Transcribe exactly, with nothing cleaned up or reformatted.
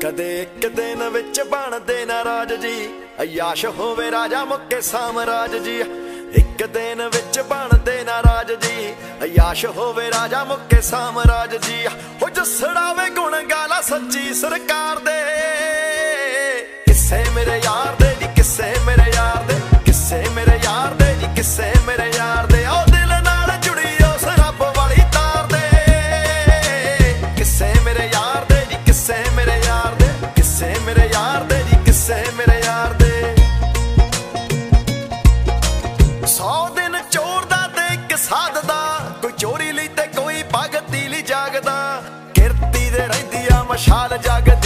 ਕਦੇ ਇੱਕ ਦਿਨ ਵਿੱਚ ਬਣਦੇ ਨਾ ਰਾਜ ਜੀ, ਅਯਾਸ਼ ਹੋਵੇ ਰਾਜਾ ਮੁੱਕੇ ਸਾਮਰਾਜ ਜੀ। ਇੱਕ ਦਿਨ ਵਿੱਚ ਬਣਦੇ ਨਾ ਰਾਜ ਜੀ, ਅਯਾਸ਼ ਹੋਵੇ ਰਾਜਾ ਮੁੱਕੇ ਸਾਮਰਾਜ ਜੀ। ਹੋ ਜਸੜਾਵੇ ਗੁਣ ਗਾਲਾ ਸੱਚੀ ਸਰਕਾਰ ਦੇ, ਕਿੱਸੇ ਮੇਰੇ ਯਾਰ ਦੇ ਜੀ, ਕਿੱਸੇ ਮੇਰੇ ਯਾਰ ਦੇ, ਕਿੱਸੇ ਮੇਰੇ ਯਾਰ ਦੇ ਜੀ, ਕਿੱਸੇ ਮੇਰੇ ਯਾਰ ਦੇ। ਉਹ ਦਿਲ ਨਾਲ ਜੁੜੀ ਉਸ ਰੱਬ ਵਾਲੀ ਤਾਰ ਦੇ, ਕਿੱਸੇ ਮੇਰੇ ਯਾਰ ਦੇ ਜੀ, ਕਿੱਸੇ ਮੇਰੇ ਯਾਰ ਦੇ, ਕਿੱਸੇ ਮੇਰੇ ਯਾਰ ਦੇ ਜੀ, ਕਿੱਸੇ ਮੇਰੇ ਯਾਰ ਦੇ। ਸੌ ਦਿਨ ਚੋਰ ਦਾ ਤੇ ਇੱਕ ਸਾਧ ਦਾ, ਕੋਈ ਚੋਰੀ ਲਈ ਤੇ ਕੋਈ ਭਗਤੀ ਲਈ ਜਾਗਦਾ, ਕਿਰਤੀ ਦੇ ਰਹਿੰਦੀ ਆ ਮਸ਼ਾਲ ਜਗ